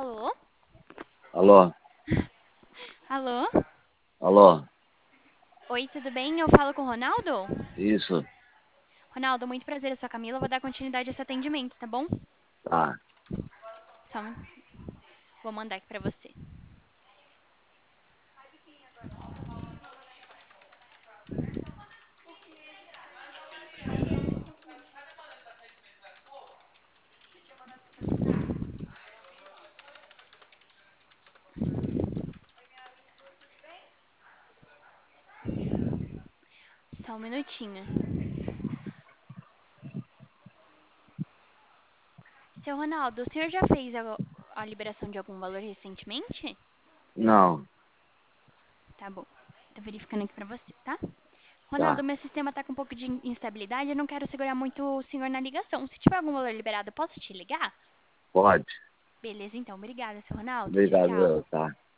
Alô? Alô? Alô? Alô? Oi, tudo bem? Eu falo com o Ronaldo? Isso? Ronaldo, muito prazer, eu sou a Camila, vou dar continuidade a esse atendimento, tá bom? Tá. Só um... Vou mandar aqui pra você. Só um minutinho. Seu Ronaldo, o senhor já fez a liberação de algum valor recentemente? Não. Tá bom. Tô verificando aqui pra você, tá? Ronaldo, Tá. meu sistema tá com um pouco de instabilidade, eu não quero segurar muito o senhor na ligação. Se tiver algum valor liberado, eu posso te ligar? Pode. Beleza, então. Obrigada, seu Ronaldo. Tchau, Obrigado, tchau. tá.